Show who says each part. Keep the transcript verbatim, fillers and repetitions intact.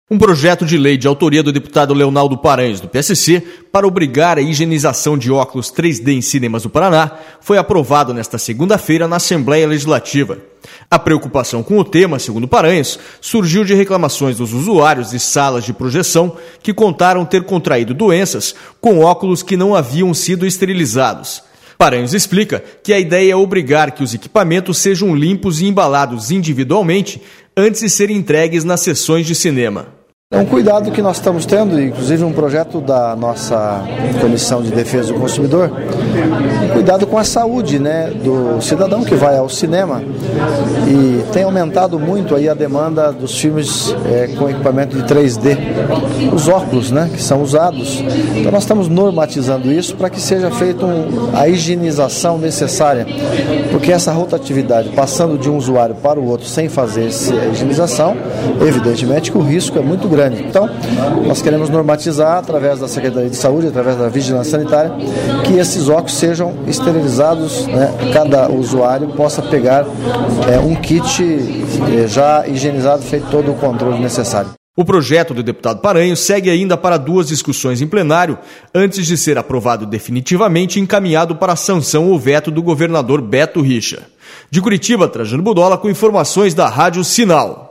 Speaker 1: Um projeto de lei de autoria do deputado Leonaldo Paranhos, do P S C, para obrigar a higienização de óculos três D em cinemas do Paraná, foi aprovado nesta segunda-feira na Assembleia Legislativa. A preocupação com o tema, segundo Paranhos, surgiu de reclamações dos usuários de salas de projeção que contaram ter contraído doenças com óculos que não haviam sido esterilizados. Paranhos explica que a ideia é obrigar que os equipamentos sejam limpos e embalados individualmente antes de serem entregues nas sessões de cinema.
Speaker 2: É um cuidado que nós estamos tendo, inclusive um projeto da nossa Comissão de Defesa do Consumidor, um cuidado com a saúde, né, do cidadão que vai ao cinema, e tem aumentado muito aí a demanda dos filmes é, com equipamento de três D, os óculos, né, que são usados. Então nós estamos normatizando isso para que seja feita um, a higienização necessária, porque essa rotatividade, passando de um usuário para o outro sem fazer essa higienização, evidentemente que o risco é muito grande. Então, nós queremos normatizar através da Secretaria de Saúde, através da Vigilância Sanitária, que esses óculos sejam esterilizados, né? Cada usuário possa pegar é, um kit é, já higienizado, feito todo o controle necessário.
Speaker 1: O projeto do deputado Paranhos segue ainda para duas discussões em plenário, antes de ser aprovado definitivamente e encaminhado para a sanção ou veto do governador Beto Richa. De Curitiba, Trajano Budola, com informações da Rádio Sinal.